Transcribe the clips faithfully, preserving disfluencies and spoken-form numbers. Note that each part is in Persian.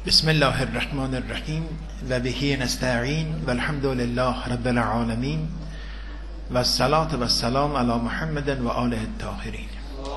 بسم الله الرحمن الرحیم و بهی نستعین و الحمد لله رب العالمین و الصلاة و السلام علی محمد و آله الطاهرین.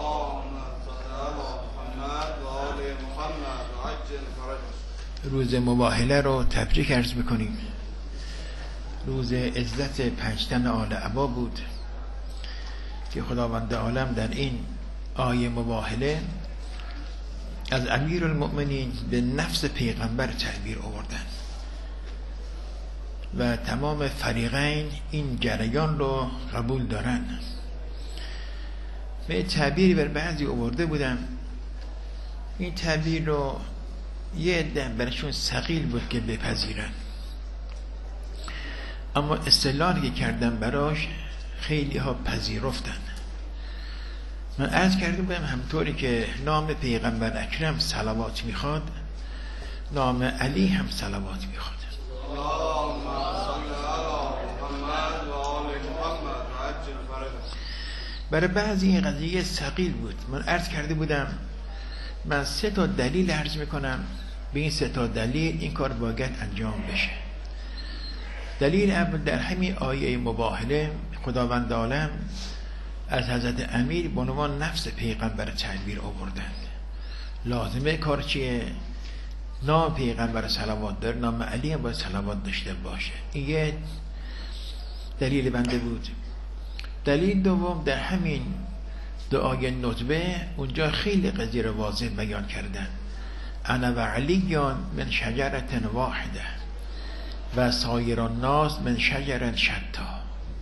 روز مباهله رو تبریک عرض میکنیم. روز عزت پنجتن آل عبا بود که خداوند عالم در این آیه مباهله از امیر المؤمنین به نفس پیغمبر تعبیر آوردن و تمام فریقین این جریان رو قبول دارن. به تعبیری بر بعضی آورده بودم، این تعبیر رو یه عده برشون ثقیل بود که بپذیرن، اما استدلالی که کردم براش خیلی ها پذیرفتن. من عرض کرده بودم همطوری که نام پیغمبر اکرم صلوات میخواد، نام علی هم صلوات میخواد. برای بعضی این قضیه ثقیل بود. من عرض کرده بودم من سه تا دلیل عرض میکنم، به این سه تا دلیل این کار باید انجام بشه. دلیل اول در همین آیه مباهله خداوند عالم از حضرت امیر به عنوان نفس پیغمبر تعبیر آوردند. لازمه کار چیه؟ نام پیغمبر صلوات داره، نام علی هم باید صلوات داشته باشه. این یه دلیل بنده بود. دلیل دوم در همین دعای ندبه اونجا خیلی قضیه رو واضح بیان کردن. انا و علیان من شجرة واحده و سایر الناس من شجر شتا.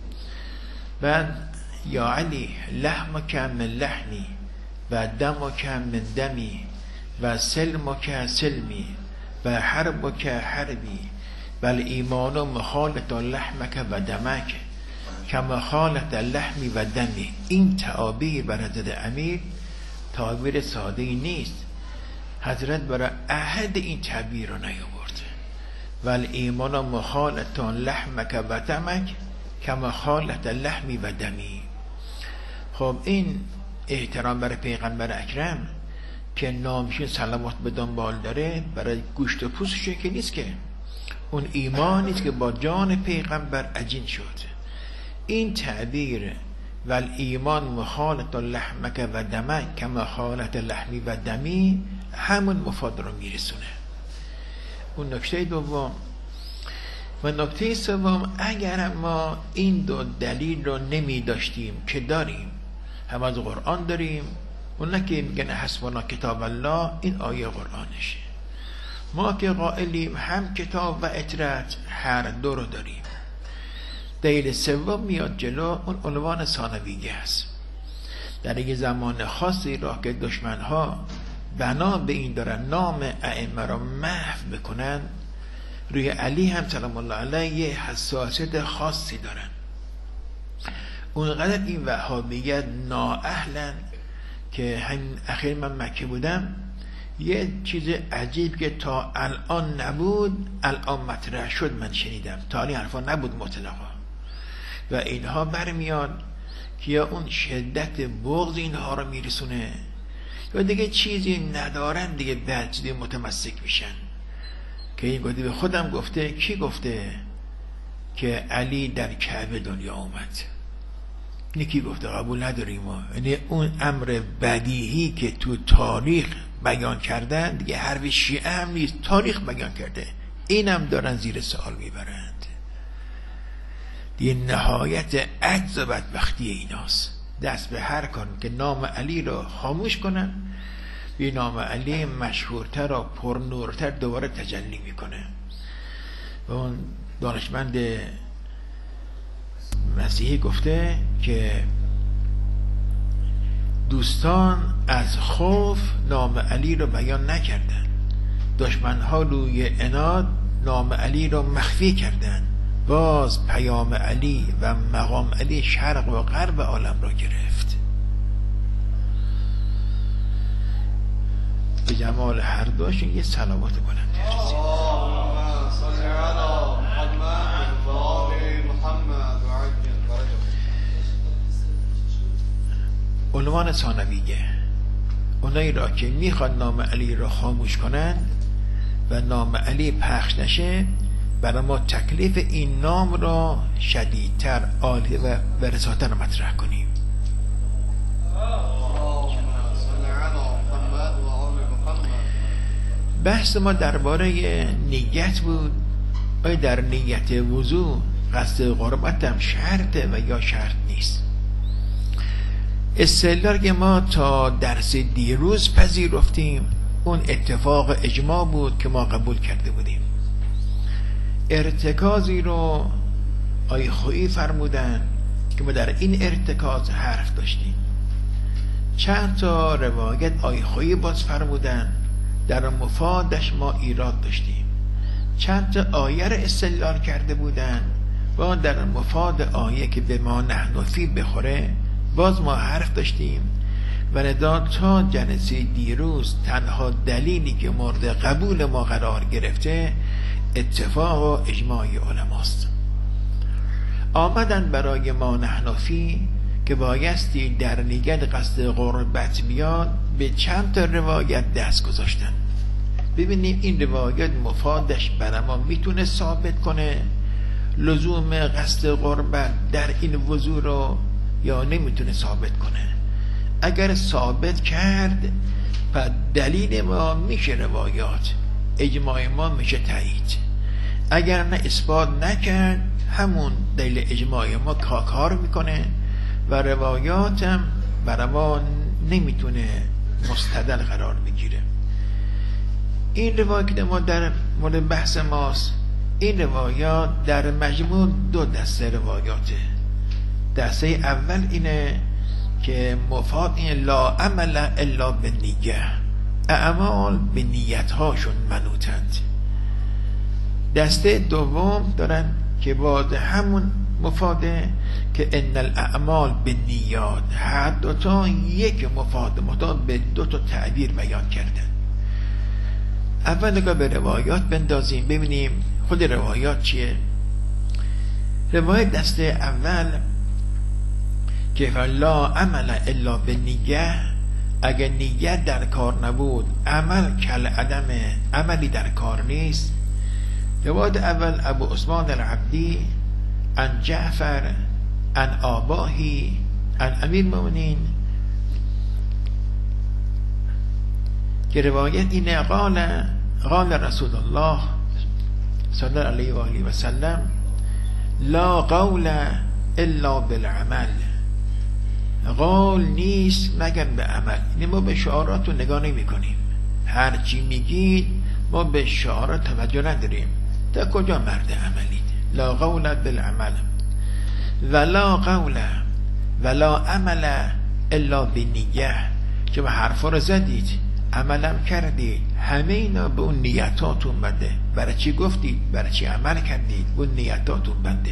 بعد یا علی لحمک من لحمی و دمک من دمی و سلمک سلمی و حربک حربی بل ایمان مخالط لحمک و دمک کما خالط لحمی و دمی. این تعابیر بر حضرت امیر تعبیر ساده ای نیست. حضرت برای احد این تعبیر رو نیاورد. ول ایمان مخالط لحمک و دمک کما خالط لحمی و دمی. خب این احترام برای پیغمبر اکرم که نامشون صلوات به دنبال داره، برای گوشت و پوستش که نیست، که اون ایمانیست که با جان پیغمبر عجین شد. این تعبیر ول ایمان مخالط لحمک و دمک کما خالط لحمی و دمی همون مفاد رو میرسونه. اون نکته دوم. و نکته سوم، اگر ما این دو دلیل رو نمی داشتیم که داریم، هم از قرآن داریم، اون که میگن حسبنا کتاب الله، این آیه قرآنشه. ما که قائلیم هم کتاب و اطرت هر دو رو داریم. دلیل سوم میاد جلو، اون عنوان ثانویه است. در یک زمان خاصی را که دشمنها بنا به این دارن نام ائمه را محو بکنن، روی علی هم سلام الله علیه حساسیت خاصی دارن. اونقدر این وهابیت نااهلن که همین اخیر من مکه بودم، یه چیز عجیب که تا الان نبود الان مطرح شد من شنیدم. تا این حرفا نبود مطلقا. و اینها برمیاد که یا اون شدت بغض اینها رو میرسونه یا دیگه چیزی ندارن، دیگه بعد چیزی متمسک میشن. که این گفته به خودم گفته، کی گفته که علی در کعبه دنیا اومد؟ نکی گفته، قبول نداریم ما. یعنی اون امر بدیهی که تو تاریخ بیان کردن، دیگه حرف شیعه هم نیست، تاریخ بیان کرده، اینم دارن زیر سوال میبرند. دیگه نهایت عجز و بدبختی ایناست. دست به هر کن که نام علی رو خاموش کنن، بی نام علی مشهورتر و پرنورتر دوباره تجلی میکنه. و اون دانشمند مسیحی گفته که دوستان از خوف نام علی رو بیان نکردن، دشمنها روی عناد نام علی رو مخفی کردن، باز پیام علی و مقام علی شرق و غرب عالم را گرفت. به جمال هر دوشون یه صلوات بلند عنوان ثانویه. اونایی را که میخواد نام علی را خاموش کنند و نام علی پخش نشه، برای ما تکلیف این نام را شدیدتر، عالی و ورساتر مطرح کنیم. بحث ما درباره نیت بود. آیا در نیت وضو قصد قربت هم شرطه و یا شرط نیست؟ استدلال که ما تا درس دیروز پذیرفتیم اون اتفاق اجماع بود که ما قبول کرده بودیم. ارتکازی رو آی خویی فرمودن که ما در این ارتکاز حرف داشتیم. چند تا روایت آی خویی باز فرمودن، در مفادش ما ایراد داشتیم. چند تا آیه را استدلال کرده بودن و در مفاد آیه که به ما نحن فی بخوره باز ما حرف داشتیم. و لذا تا جلسه دیروز تنها دلیلی که مورد قبول ما قرار گرفته اتفاق و اجماع علماست. آمدن برای ما نحن فی که بایستی در نیت قصد قربت بیاد به چند تا روایت دست گذاشتن. ببینیم این روایت مفادش برای ما میتونه ثابت کنه لزوم قصد قربت در این وضو رو یا نمیتونه ثابت کنه. اگر ثابت کرد پس دلیل ما میشه روایات، اجماع ما میشه تایید. اگر نه اثبات نکرد همون دلیل اجماع ما کار میکنه و روایاتم برای ما نمیتونه مستدل قرار بگیره. این روایات که ما در مورد بحث ماست، این روایات در مجموع دو دسته روایاته. دسته اول اینه که مفاد این لا عمل الا به نیه، اعمال به نیت هاشون منوطند. دسته دوم دارن که باز همون مفاده که ان الاعمال به نیات، هر دوتا یک مفاد مطابق به دو تا تعبیر بیان کردن. اول نگاه به روایات بندازیم ببینیم خود روایات چیه. روایت دسته اول که لا عمل الا به نیه، اگر نیت در کار نبود عمل کل عدمه، عملی در کار نیست. روایت اول ابو عثمان العبدی عن جعفر عن آباهی عن امیر المؤمنین که روایت اینه قال قال رسول الله صلی الله علیه و آله و سلم لا قول الا بالعمل، قول نیست مگر به عمل. یعنی ما به شعارات رو نگاه نمی کنیم، هر چی میگید ما به شعارات توجه نداریم، تا کجا مرد عملید. لا قول بالعمل ولا قول ولا عمل الا بنیه، که به حرفا رو زدید عملم کردید، همه اینا به اون نیتاتون بنده. برای چی گفتید؟ برای چی عمل کردید؟ به اون نیتاتون بنده.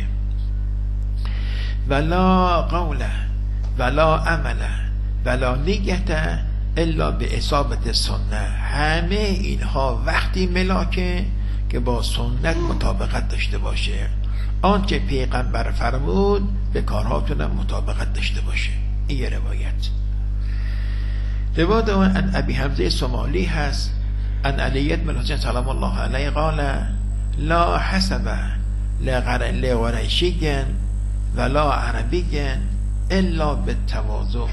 ولا قول ولا عمل ولا نیت الا به اصابت سنه، همه اینها وقتی ملاکه که با سنت مطابقت داشته باشه، آنچه پیغمبر فرمود به کارهاتون مطابقت داشته باشه. این یه روایت. روایت ان ابی حمزه سمالی هست ان علی بن حسین سلام الله علیه قال لا حسب لقریشی ولا عربی الا بالتواضع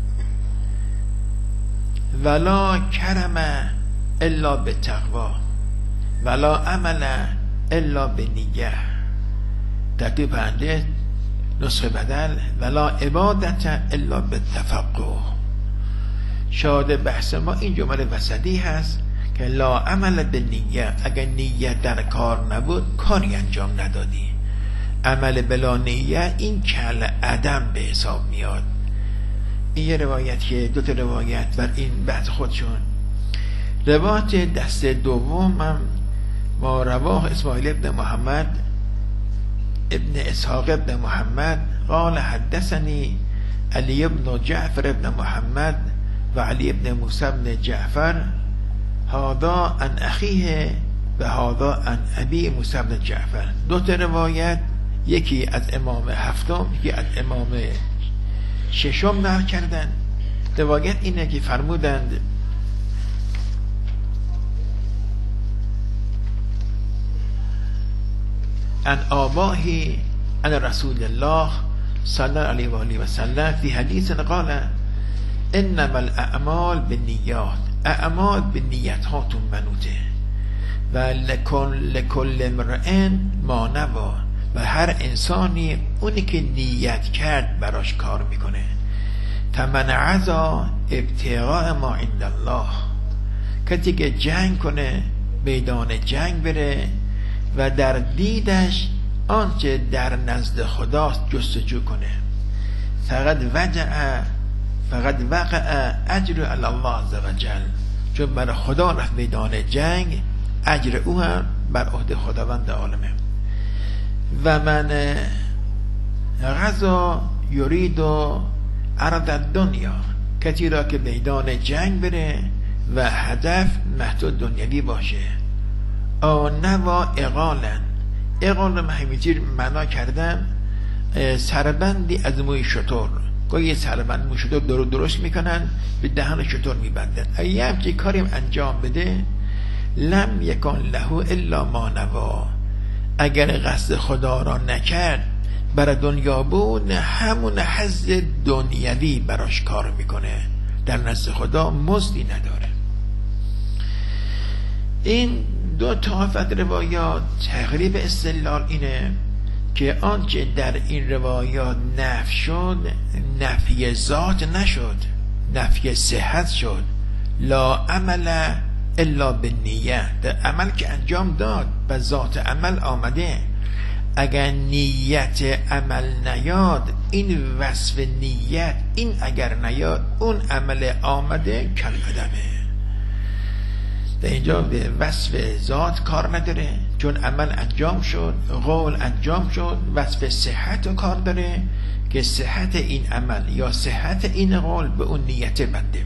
ولا کرم الا بالتقوی ولا عمل الا بنیه. ترتیب پنده نسخه بدل ولا عبادت الا بالتفقه. شاهد بحث ما این جمله وسطی هست که لا عمل به نیه، اگر نیت در کار نبود کاری انجام ندادی. عمل بلا نیه این کل عدم به حساب میاد. این یه روایت که دو تا روایت بر این بحث خودشون. روایت دست دوم هم ما رواه اسماعیل ابن محمد ابن اسحاق ابن محمد قال حدثني علی ابن جعفر ابن محمد و علی ابن موسی ابن جعفر هذا عن اخیه و هذا عن ابی موسی ابن جعفر. دو تا روایت، یکی از امام هفتم یکی از امام ششم نقل کردن. روایت اینه که فرمودند عن آبائه عن رسول الله صلى الله عليه وآله وسلم في حديث قال انما الاعمال بالنیات، اعمال به نیت هاتون منوطه و لکل لکل امرئ ما نوا، و هر انسانی اونی که نیت کرد براش کار میکنه. فمن عزا ابتغاء ما عند الله، کسی که جنگ کنه میدان جنگ بره و در دیدش آنچه در نزد خداست جستجو کنه، فقط وجع فقط وقع اجر علی الله عز وجل، چون برای خدا رفت میدان جنگ، اجر او هم بر عهده خداوند عالمه. و من غزا یرید و عرض دنیا، کسی را که میدان جنگ بره و هدف محدود دنیوی باشه. آ نوا اقالن، اقال رو من همینجور معنا کردم سربندی از موی شتر، گاهی یه سربند موی شتر درو درست میکنن به دهن شتر میبندن. اگه همچی کاریم انجام بده لم یکن له الا ما نوا، اگر قصد خدا را نکرد برای دنیا بود همون حظ دنیوی براش کار میکنه، در نزد خدا مزدی نداره. این دو طایفه روایات تقریب استدلال اینه که آنچه در این روایات نفی شد نفی ذات نشد، نفی صحت شد. لا عمل الا بالنیت، عمل که انجام داد و ذات عمل آمده. اگر نیت عمل نیاد، این وصف نیت این اگر نیاد اون عمل آمده کالعدمه. در اینجا به وصف ذات کار نداره، چون عمل انجام شد، قول انجام شد. وصف صحت رو کار داره که صحت این عمل یا صحت این قول به اون نیت بنده.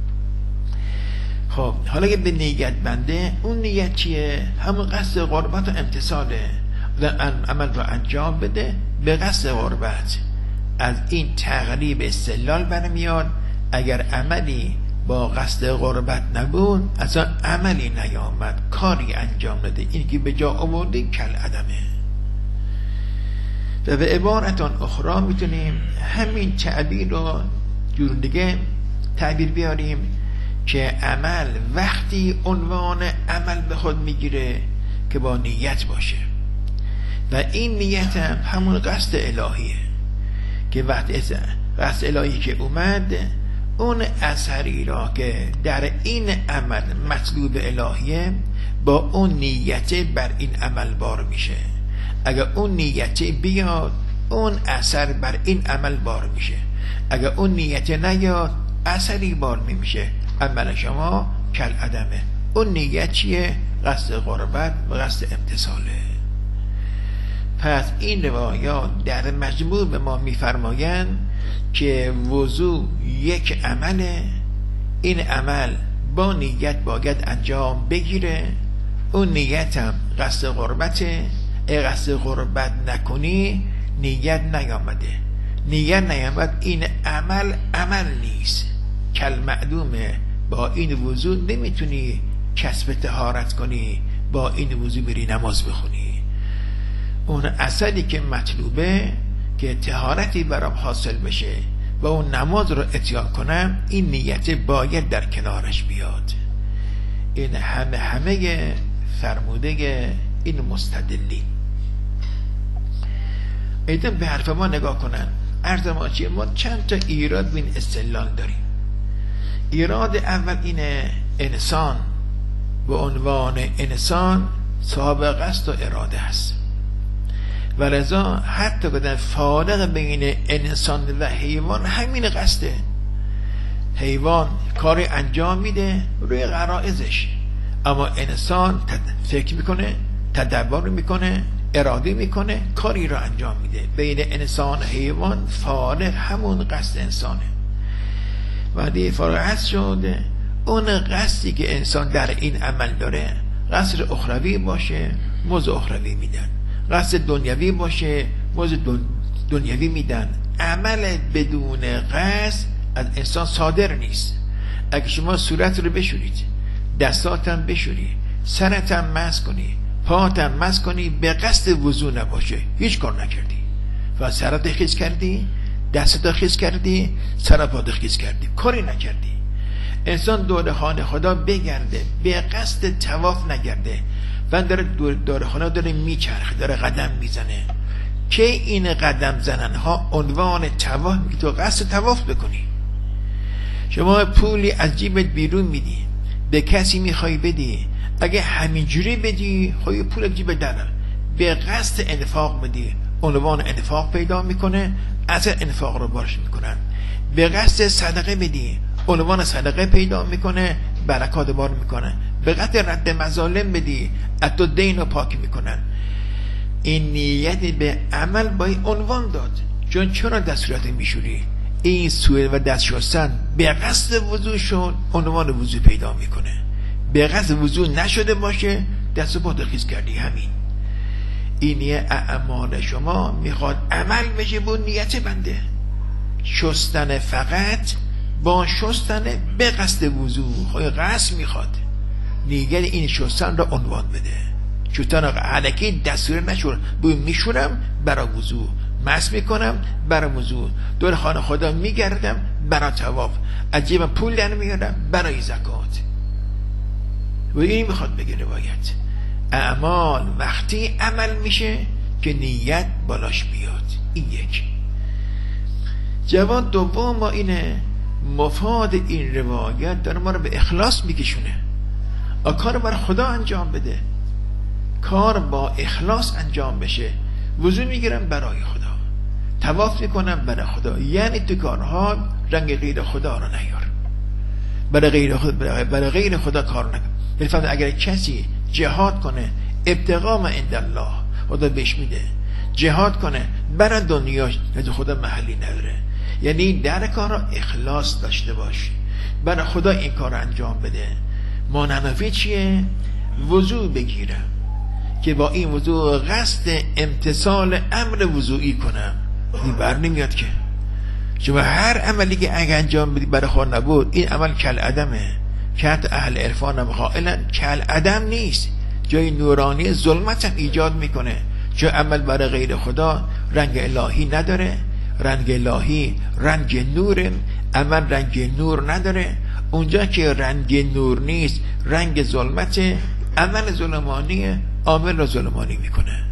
خب حالا که به نیت بنده، اون نیت چیه؟ همون قصد قربت و امتثاله، عمل رو انجام بده به قصد قربت. از این تقریب استدلال برمیاد اگر عملی با قصد قربت نبود اصلا عملی نیامد، کاری انجام نده، این که به جا آورده کالعدمه. و به عبارتان اخرى میتونیم همین تعبیر رو جور دیگه تعبیر بیاریم که عمل وقتی عنوان عمل به خود میگیره که با نیت باشه، و این نیت هم همون قصد الهیه که وقتی قصد الهی که اومد، اون اثری را که در این عمل مطلوب الهیه با اون نیت بر این عمل بار میشه. اگر اون نیت بیاد، اون اثر بر این عمل بار میشه. اگر اون نیت نیاد، اثری بار نمیشه. عمل شما کالعدمه. اون نیت چیه؟ قصد قربت و قصد امتثاله. پس این روایات در مجموع به ما میفرمایند که وضو یک عمله، این عمل با نیت باید انجام بگیره. اون نیت هم قصد قربته. اگه قصد قربت نکنی نیت نیامده، نیت نیامد، این عمل عمل نیست، کل معدومه. با این وضو نمیتونی کسب طهارت کنی، با این وضو بری نماز بخونی. اون اصلی که مطلوبه که طهارتی برام حاصل بشه و اون نماز رو اتیان کنم، این نیت باید در کنارش بیاد. این همه همه فرموده این مستدلین. ایدن به حرف ما نگاه کنن. عرض ما چیه؟ ما چند تا ایراد بین استدلال داریم. ایراد اول اینه انسان به عنوان انسان صاحب قصد و اراده هست، و لذا حتی بدن فارق بین انسان و حیوان همین قصده. حیوان کاری انجام میده روی غرائزش، اما انسان فکر میکنه، تدبر میکنه، اراده میکنه، کاری را انجام میده. بین انسان و حیوان فارق همون قصد انسانه. وقتی فارغ شده اون قصدی که انسان در این عمل داره، قصد اخروی باشه موز اخروی میدن، قصد دنیوی باشه موز دنیوی میدن. عمل بدون قصد از انسان صادر نیست. اگه شما صورت رو بشورید، دستاتم بشوری، سرتم مس کنی، پاتم مس کنی به قصد وضو نباشه، هیچ کار نکردی و سرت خیس کردی، دستت خیس کردی، سر پات خیس کردی، کاری نکردی. انسان دور خانه خدا بگرده، به قصد طواف نگرده و داره دور خانه داره میچرخه، داره قدم میزنه، که این قدم زنن ها عنوان طواف میگه تو قصد طواف بکنی. شما پولی از جیبت بیرون میدی، به کسی میخوای بدی، اگه همینجوری بدی خواهی پول از جیبت در، به قصد انفاق بدی عنوان انفاق پیدا میکنه، اثر انفاق رو بارش میکنن. به قصد صدقه بدی عنوان صدقه پیدا میکنه، برکات بار میکنه. به قصد رد مظالم بدی حتی دین رو پاک میکنن. این نیت به عمل با این عنوان داد. چون چرا دستورات میشوری؟ این سوئل و دست شستن به قصد وضو شد عنوان وضو پیدا میکنه. به قصد وضو نشده باشه دست و پات خیس کردی. همین اینیه اعمال شما میخواد عمل بشه با نیت بنده. شستن فقط با شستن به قصد وضو خواهی قصد میخواد نیت این شستن را عنوان بده. شستن علکی دستور نشور، بوی میشورم برای وضو، مس میکنم برای وضو، دور خانه خدا میگردم برای طواف، از جیبم پول در میارم برای زکات. و این میخواد بگه روایت اعمال وقتی عمل میشه که نیت بالاش بیاد. این یک. جواب دوم ما اینه، مفاد این روایت داره ما رو به اخلاص میکشونه. کار برای خدا انجام بده، کار با اخلاص انجام بشه. وضو میگیرم برای خدا، طواف میکنم برای خدا، یعنی تو کارها رنگ غیر خدا رو نیار، برای غیر خدا, برای غیر خدا کار نکن. بالفرض اگر کسی جهاد کنه ابتغاء ما عند الله، خدا بهش میده، جهاد کنه برای دنیاش نزد خدا محلی نداره، یعنی در کارها اخلاص داشته باش، برای خدا این کار انجام بده. مانوی چیه؟ وضو بگیرم که با این وضو قصد امتثال امر وضوئی کنم. این بر نمیاد که شما هر عملی که اگه انجام بدی برای خود نبود، این عمل کل عدمه. که حتی اهل عرفان هم قائلن کل عدم نیست، جای نورانی ظلمت هم ایجاد میکنه. چون عمل برای غیر خدا رنگ الهی نداره، رنگ الهی رنگ نور، عمل رنگ نور نداره. اونجا که رنگ نور نیست رنگ ظلمت، عمل ظلمانی عامل را ظلمانی میکنه.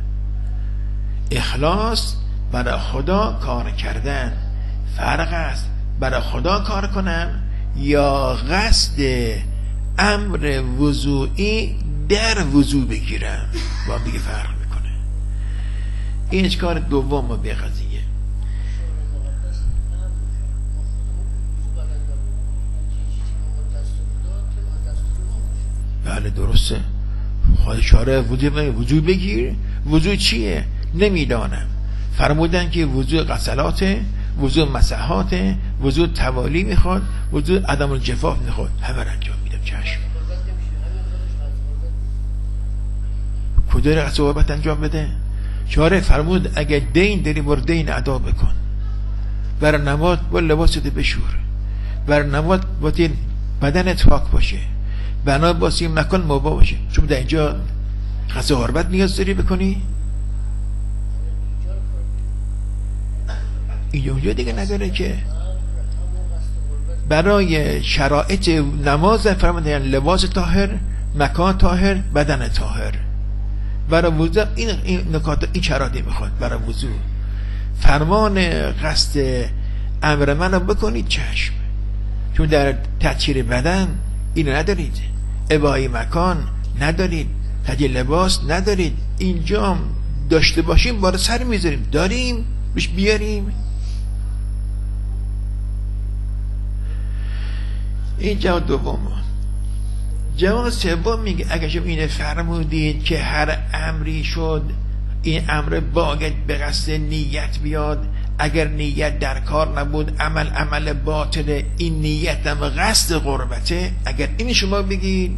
اخلاص برای خدا کار کردن فرق است. برای خدا کار کنم یا قصد امر وضوئی در وضو بگیرم، با هم دیگه فرق میکنه. این کار دوم ما به قضیه. بله درسته، خواهی شاره وضو بگیر. وضو چیه؟ نمیدانم. فرمودن که وضو غسلاته، وضو مسحاته، وضو توالی میخواد، وضو عدم الجفاف میخواد. همه را انجام میدم. چشم. کجا را صحبت انجام بده؟ شاره فرمود اگه دین داری بر دین ادا بکن، برای نماز با لباست بشور، برای نماز با دین بدنت پاک باشه، بنا با سیم نکن موبا باشه. چون در اینجا قصد حرمت نیاز داری بکنی، اینجا دیگه نداره که. برای شرایط نماز فرمودن لباس طاهر، مکان طاهر، بدن طاهر. برای وضو این این نکات این شرایطی میخواد. برای وضو فرمان قصد امر من رو بکنید چشم، چون در تطهیر بدن اینو ندارید، اباحی مکان ندارید، تطهیر لباس ندارید. اینجا داشته باشیم بار سر میذاریم، داریم روش بیاریم. این جواب دوم. جواب سوم میگه اگر شما اینه فرمودید که هر امری شد این امر باید به قصد نیت بیاد، اگر نیت در کار نبود عمل عمل باطله، این نیت هم قصد قربته. اگر این شما بگید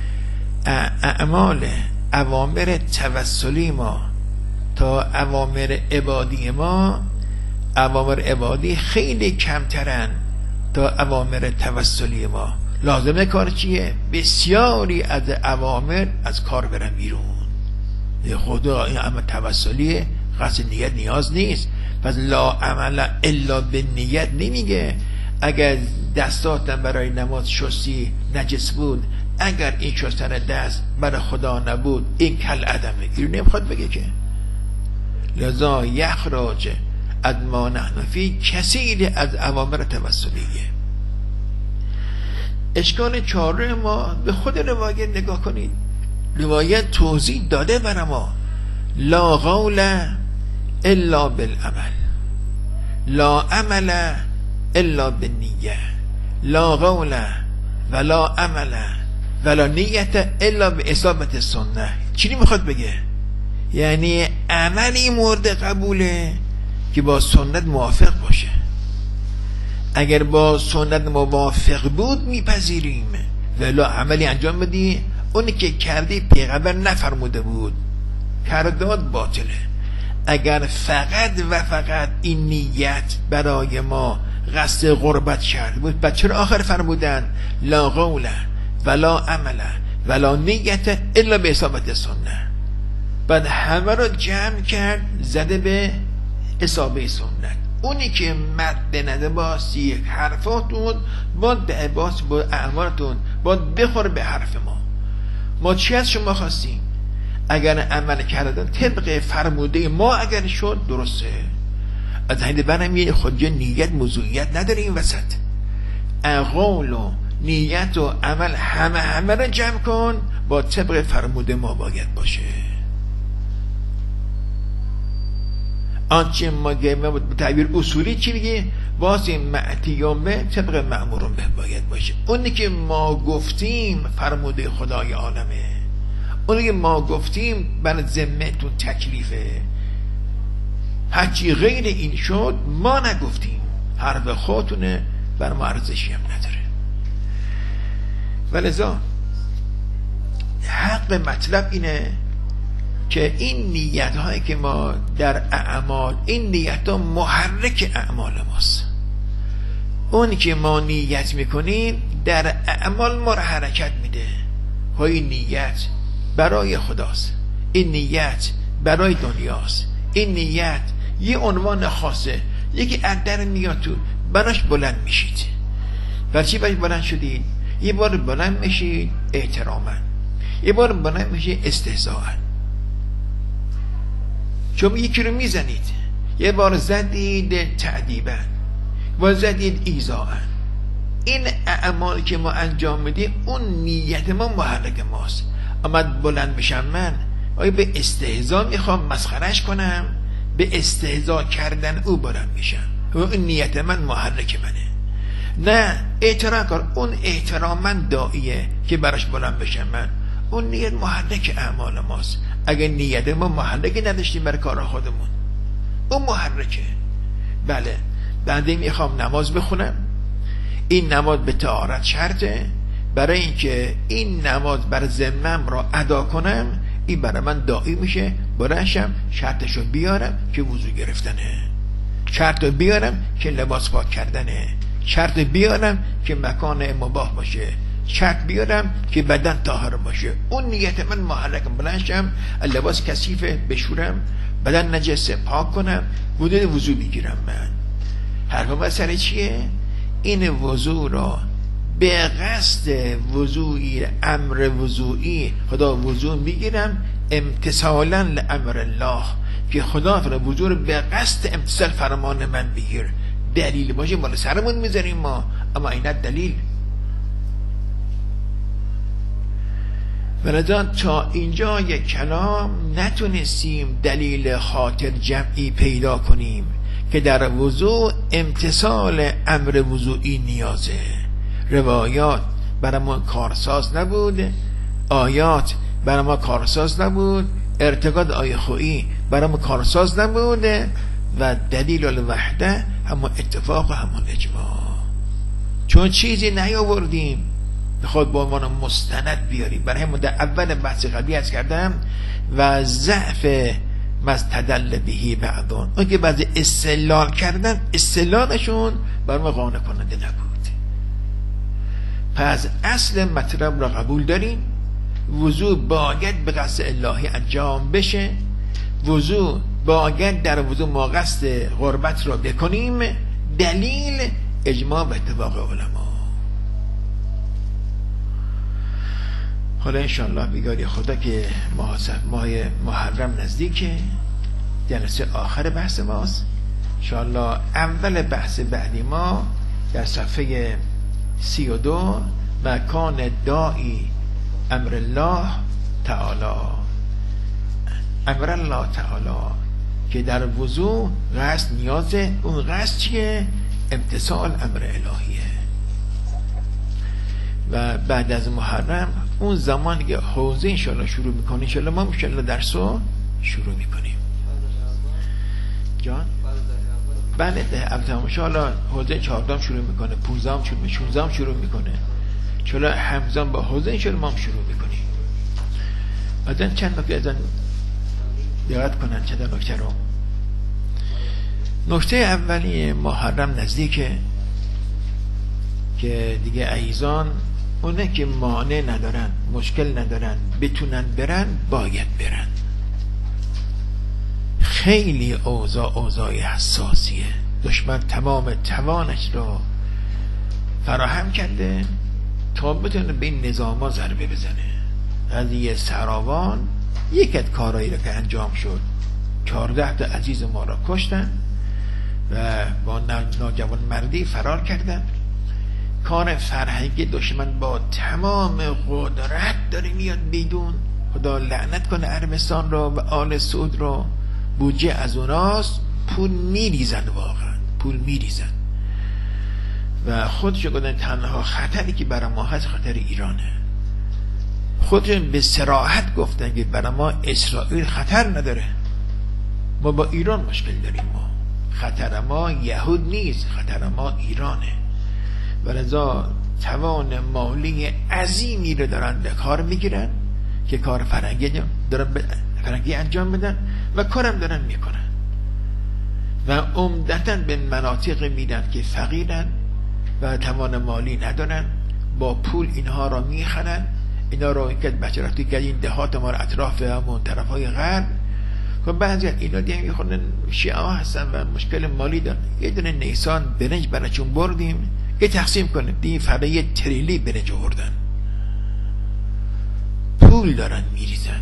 اعمال اوامر توسلی ما تا اوامر عبادی ما، اوامر عبادی خیلی کمترن تا اوامر توسلی ما. لازمه کار چیه؟ بسیاری از اوامر از کار برن بیرون. خدا این عمل توسلیه، قصد نیت نیاز نیست. پس لا عمل الا به نیت نمیگه اگر دستاتم برای نماز شستی نجس بود، اگر این شستن دست برای خدا نبود این کل عدمه، این نمیخواد بگه که. لذا یخرج از ما نحن فی کثیر از اوامر توسلیه. اشکال چهارم ما به خود روایت نگاه کنید. روایت توضیح داده برای ما لا قول الا بالعمل، لا عمل الا بالنیه، لا قول ولا عمل ولا نیت الا به اصابت سنه. چی میخواد بگه؟ یعنی عملی مورد قبوله که با سنت موافق باشه. اگر با سنت موافق بود میپذیریم، ولا عملی انجام بدی اونی که کردی پیغمبر نفرموده بود، کرداد باطله. اگر فقط و فقط این نیت برای ما قصد قربت کرد بود، بعد چرا آخر فرمودن لا قول ولا عمل ولا نیت الا به اصابت سنه؟ بعد همه رو جمع کرد زده به اصابه سنت. اونی که مد نده باز یک حرفاتون باید به عباس با اعمالتون باید بخور به حرف ما. ما چی از شما خواستیم؟ اگر عمل کردن طبق فرموده ما اگر شد درسته. از هنده برم یه خودجا نیت موضوعیت نداره این وسط. قول و نیت و عمل همه همه رو جمع کن با طبق فرموده ما باید باشه. آنچه ما گیمه به تعبیر اصولی چی میگه؟ باز این معتیان به طبق معمورون به باید باشه. اونی که ما گفتیم فرموده خدای عالمه، اونی که ما گفتیم بر ذمتون تکلیفه. هرچی غیر این شد ما نگفتیم، حرف خودتونه، بر ما ارزشی هم نداره. ولذا حق مطلب اینه که این نیت هایی که ما در اعمال، این نیت ها محرک اعمال ماست. اون که ما نیت میکنیم در اعمال ما را حرکت میده. این نیت برای خداست، این نیت برای دنیاست، این نیت یه عنوان خاصه. یکی اندر میاد تو براش بلند میشید. برای چی براش بلند شدید؟ یه بار بلند میشید احتراما، یه بار بلند میشید استهزاء. شما یکی رو میزنید، یه بار زدید تعدیبا و زدید ایذاء. این اعمال که ما انجام میدیم اون نیت ما محرک ماست. اما بلند میشم من آیا به استهزاء میخوام مسخرش کنم؟ به استهزاء کردن او بلند میشم، اون نیت من محرک منه. نه احترام کن، اون احترام من داعیه که براش بلند بشم من، اون نیت محرک اعمال ماست. اگر نیت ما محرک نداشتیم برای کار خودمون، اون محرکه. بله بنده میخوام نماز بخونم، این نماز به طهارت شرطه. برای اینکه این نماز بر ذمم را ادا کنم، این برای من داعی میشه. برایشم شرطشو بیارم که وضو گرفتنه، شرطو بیارم که لباس پاک کردنه، شرط بیارم که مکان مباح باشه، شرط بیارم که بدن طاهر باشه. اون نیت من محرکم. بلنشم لباس کثیفه بشورم، بدن نجسه پاک کنم، حدود وضو بگیرم. من حرف من سر چیه؟ این وضو را به قصد وضوعی، امر وضوعی خدا وضو میگیرم امتثالا لامر الله، که خدا فرا وضو رو به قصد امتثال فرمان من بگیر. دلیل باشه بالا سرمون میذاریم ما، اما این دلیل. ولذا تا اینجا یک کلام نتونستیم دلیل خاطر جمعی پیدا کنیم که در وضوع امتثال امر وضوعی نیازه. روایات برای ما کارساز نبود، آیات برای ما کارساز نبود، ارتقاد آیه خویی برای ما کارساز نبود، و دلیل الوحده همون اتفاق و همون اجماع. چون چیزی نیاوردیم خود با عنوان مستند بیاریم. برای همون در اول بحث قبلی از کردم و ضعف مستدل بهی بعضون، اون که بعضی استدلال کردن استدلالشون برای ما قانع کننده نبود. پس اصل مطلب را قبول داریم، وضو باید به قصد الهی انجام بشه، وضو باید در وضو ما قصد قربت را بکنیم. دلیل اجماع و اتفاق علما. حالا انشاءالله بیگاری خدا که ماه محرم نزدیکه، جلسه آخر بحث ماست. انشاءالله اول بحث بعدی ما در صفحه سی و دو مکان داعی امر الله تعالی، امر الله تعالی که در وضو قصد نیازه. اون قصد چیه؟ امتثال امر الهیه. و بعد از محرم اون زمان که حوزه انشاءالله شروع میکنه، انشاءالله ما انشاءالله درسو شروع میکنیم. جان؟ بله ده انشاءالله حوزه چهاردهم شروع میکنه، پونزدهم شروع میکنه، شانزدهم شروع میکنه. انشاءالله همزمان با حوزه انشاءالله ما شروع میکنیم. بعدن چند نکته ازن دقت کنن چند نکته رو. نکته اولی محرم نزدیکه که دیگه عیزان اونه که مانع ندارن، مشکل ندارن، بتونن برن باید برن. خیلی اوضاع اوضاع حساسیه. دشمن تمام توانش رو فراهم کرده تا بتونه به این نظاما ضربه بزنه. از یه سراوان یک از کارهایی رو که انجام شد، چهارده تا عزیز ما را کشتن و با ناجوان مردی فرار کردن. کار فرهنگی دشمن با تمام قدرت داره میاد بیدون. خدا لعنت کنه عربستان رو و آل سعود رو. بودجه از اوناست، پول میریزن، واقعا پول میریزن و خودشو گفتن تنها خطری که برای ما هست خطر ایرانه. خودشون به صراحت گفتن که برای ما اسرائیل خطر نداره، ما با ایران مشکل داریم. ما خطر ما یهود نیست، خطر ما ایرانه. و لذا توان مالی عظیمی رو دارن به کار میگیرن که کار فرنگی دارن فرنگی انجام بدن و کارم دارن میکنن و عمدتاً به مناطق میدن که فقیرن و توان مالی ندارن. با پول اینها را میخرن. اینا رو که بچه رفتی که این دهات ما اطراف همون طرف های غرب که بعضی اینا دیگه میخونن شیعه ها هستن و مشکل مالی دارن. یه دونه نیسان برنج براشون بردیم که تقسیم کنه، دی فقط یه تریلی برنج آوردن. پول دارن میریزن.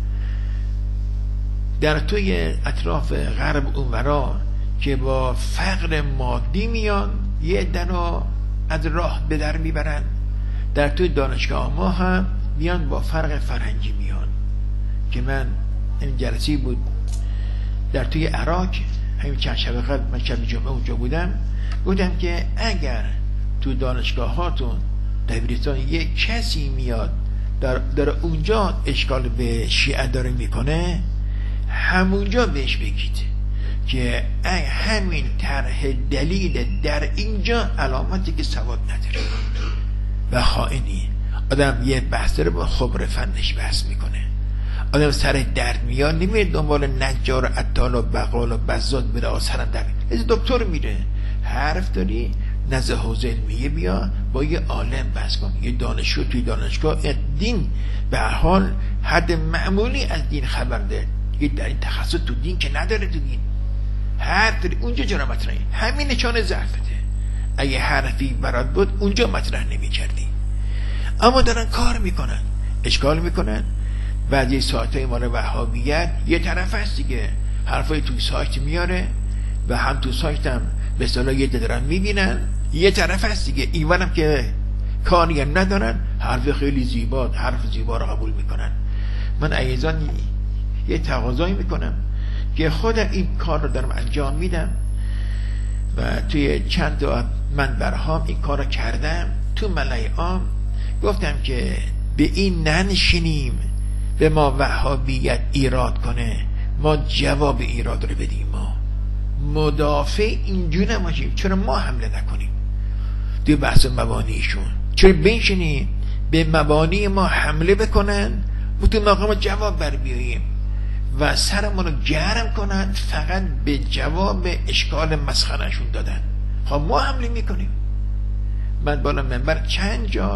در توی اطراف غرب اونورا که با فقر مادی میان یه دنو از راه به در میبرن. در توی دانشگاه ما هم میان با فرق فرهنگی میان. که من این جلسه بود در توی عراق، همین چند شب قبل من شب جمعه اونجا بودم، گفتم که اگر تو دانشگاه هاتون دبیرستان یک کسی میاد در, در اونجا اشکال به شیعه داره میکنه، همونجا بهش بگید که همین طرح دلیل در اینجا علامتی که سواد نداره و خائنی. آدم یه بحث رو با خبر فنش بحث میکنه. آدم سر درد میاد نمیره دنبال نجار و عطال و بقال و بزاد بره آسرم در از دکتر میره. حرف داری نزد حوزه علمیه بیا با یه عالم بحث کن، یه دانشجو توی دانشگاه دین به حال حد معمولی از دین خبر ده. یه در این تخصص تو دین که نداره، تو دین حرف داری اونجا جرا مطرحی. همین نشان ضعفته. اگه حرفی برات بود اونجا مطرح نمی کردی. اما دارن کار میکنن، اشکال میکنن. بعضی سایت‌های مال وهابیت یه طرف هست دیگه، حرفای توی سایت میاره و هم تو سایت هم به اصطلاح یه دارن میبینن. یه طرف هست دیگه ایوانم که کاری هم ندارن، حرف خیلی زیبا، حرف زیبا رو قبول میکنن. من ایزان یه تقاضایی میکنم که خودم این کار رو دارم انجام میدم و توی چند تا منبرها این کار رو کردم. تو ملای عام گفتم که به این ننشینیم به ما وهابیت ایراد کنه، ما جواب ایراد رو بدیم. ما مدافع اینجور نماشیم. چرا ما حمله نکنیم توی بحث مبانیشون؟ چرا بنشینیم به مبانی ما حمله بکنن و تو مقام جواب بر بیاییم و سرمون رو گرم کنن فقط به جواب اشکال مسخرهشون دادن. خب ما حمله میکنیم. من بالا منبر چند جا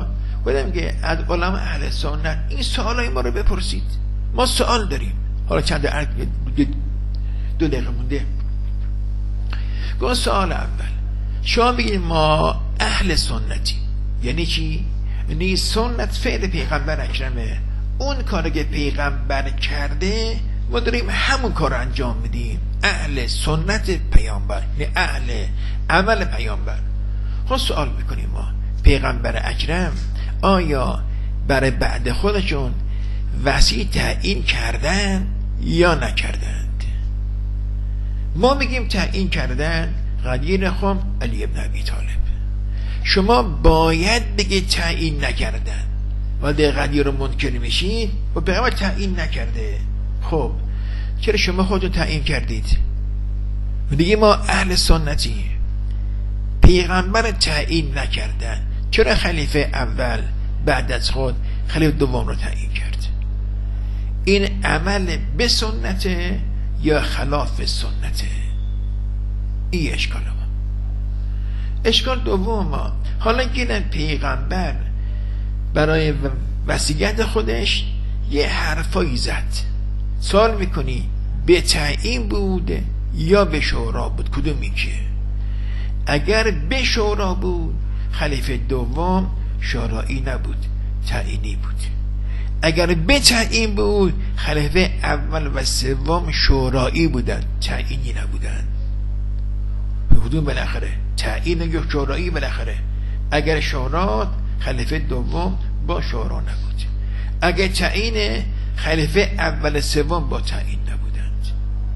بودم که از علما اهل سنت این سوالای ما رو بپرسید، ما سوال داریم. حالا چند دو دقیقه مونده. گفت سوال اول، شما بگید ما اهل سنتی، یعنی چی؟ یعنی سنت فعل پیغمبر اکرمه، اون کاری که پیغمبر کرده ما داریم همون کار رو انجام میدیم. اهل سنت پیامبر، یعنی اهل عمل پیامبر. خب سوال میکنیم ما پیغمبر اکرم آیا برای بعد خودشون وصی تعیین کردن یا نکردند؟ ما میگیم تعیین کردن. غدیر خم علی ابن ابی طالب. شما باید بگید تعیین نکردن، ولی غدیر رو منکر میشید و پیغمبر تعیین نکرده. خب چرا شما خودتون تعیین کردید؟ دیگه ما اهل سنتی، پیغمبر تعیین نکردن، چرا خلیفه اول بعد از خود خلیفه دوم رو تعیین کرد؟ این عمل به سنته یا خلاف سنته؟ این اشکال ما. اشکال دوم ما، حالا که پیغمبر برای وصیت خودش یه حرفایی زد، سوال میکنی به تعیین بود یا به شورا بود؟ کدومی که؟ اگر به شورا بود خلیفه دوم شورایی نبود، تعیینی بود. اگر به تعیین بود خلیفه اول و سوم شورایی بودن، تعیینی نبودن. به کدوم بالاخره؟ تعیین یا شورایی بالاخره؟ اگر شورا خلیفه دوم با شورا نبود، اگر تعیین خلیفه اول سوم با تعیین نبودند.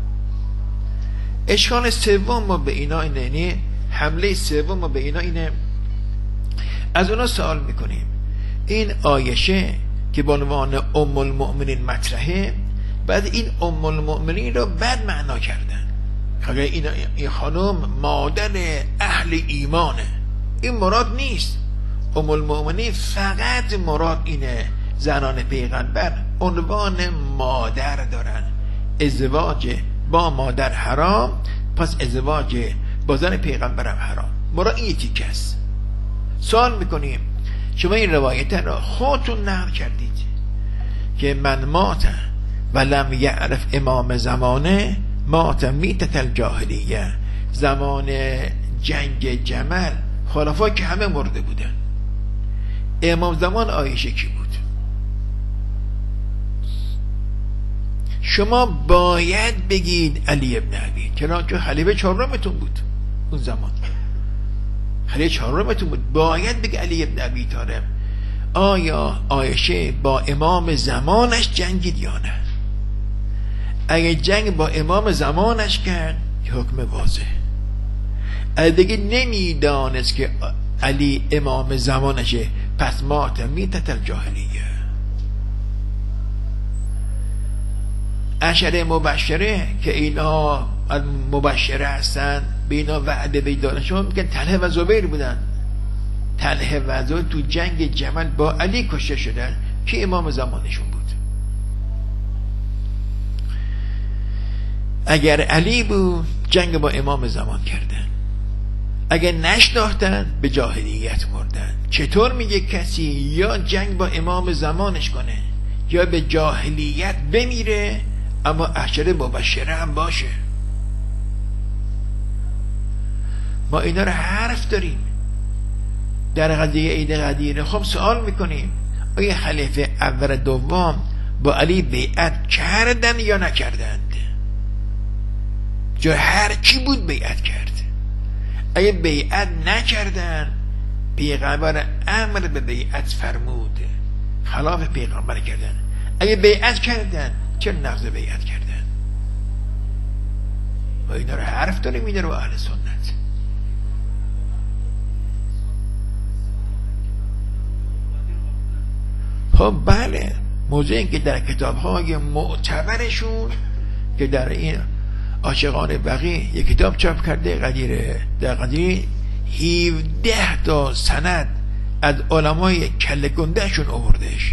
اشکال سوم ما به اینا اینه، حمله سوم ما به اینا اینه، از اونا سوال میکنیم این آیشه که به عنوان ام المؤمنین مطرحه، بعد این ام المؤمنین رو بد معنا کردن. خب این این خانم مادر اهل ایمانه، این مراد نیست. ام المؤمنین فقط مراد اینه زنان پیغمبر عنوان مادر دارن. ازدواج با مادر حرام، پس ازدواج با زن پیغمبر هم حرام. مراد این تیکه است. سوال میکنیم شما این روایت را خودتون نقل کردید که من مات و لم یعرف امام زمانه مات میتت الجاهلیه. زمان جنگ جمل خلفا که همه مرده بودن، امام زمان عایشه کی بود؟ شما باید بگید علی ابن ابی، چنانچه خلیفه چهارمتون بود اون زمان، خلیفه چهارمتون بود، باید بگید علی ابن ابی طالب. آیا عایشه با امام زمانش جنگید یا نه؟ اگه جنگ با امام زمانش کرد حکم واضح. اگه دیگه نمیدانست که علی امام زمانشه، پس مات میتت الجاهلیه. عشره مبشره که اینا مبشره هستن، به اینا وعده بیدارشون میگن طلحه و زبیر بودن. طلحه و زبیر تو جنگ جمل با علی کشته شدن که امام زمانشون بود. اگر علی بود جنگ با امام زمان کردن، اگر نشناختن به جاهلیت مردن. چطور میگه کسی یا جنگ با امام زمانش کنه یا به جاهلیت بمیره اما عشره مبشره هم باشه؟ ما اینا رو حرف داریم. در قضیه عید غدیر خب سوال میکنیم آیا خلیفه اول دوم با علی بیعت کردن یا نکردند؟ جا هر کی بود بیعت کرد. اگه بیعت نکردن پیغمبر امر به بیعت فرمود، خلاف پیغمبر کردن. اگه بیعت کردن چرا نقض بیعت کردن؟ و اینا رو حرف داره میده رو اهل سنت. خب بله، موضوعی که در کتاب‌های معتبرشون که در این عاشقان بقیه یک کتاب چاپ کرده قدیره، در قدیر هفده تا سند از علمای کله گنده شون آوردهش.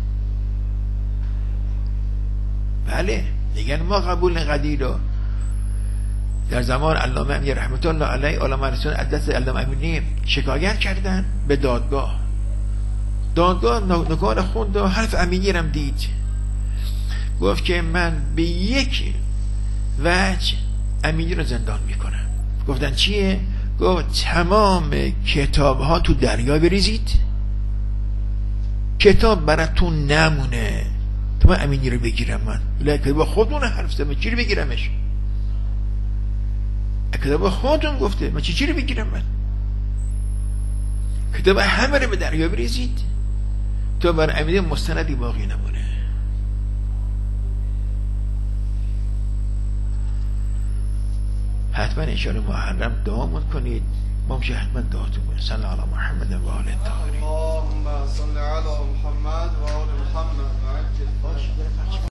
بله میگن ما قبول قدیر رو در زمان علامه امینی رحمت الله علیه علما رسول از دست علامه امینی شکایت کردن به دادگاه. دادگاه نگاه خوند و حرف امینی رم دید، گفت که من به یک وجه امینی رو زندان میکنم. گفتن چیه؟ گفت تمام کتاب ها تو دریا بریزید، کتاب براتون نمونه، تو من امینی رو بگیرم. من لیکن با خودمون حرف زدم، چی رو بگیرمش؟ کتاب خودتون گفته، من چی چی رو بگیرم؟ من کتاب همه رو به دریا بریزید تا بر امینی مستندی باقی نمونه. حتما انشاءالله محرم دعا کنید، ما میشه حتما دعاتون کنید. صلی الله علی محمد و آل الطاهرین. اللهم صل علی محمد و آل محمد.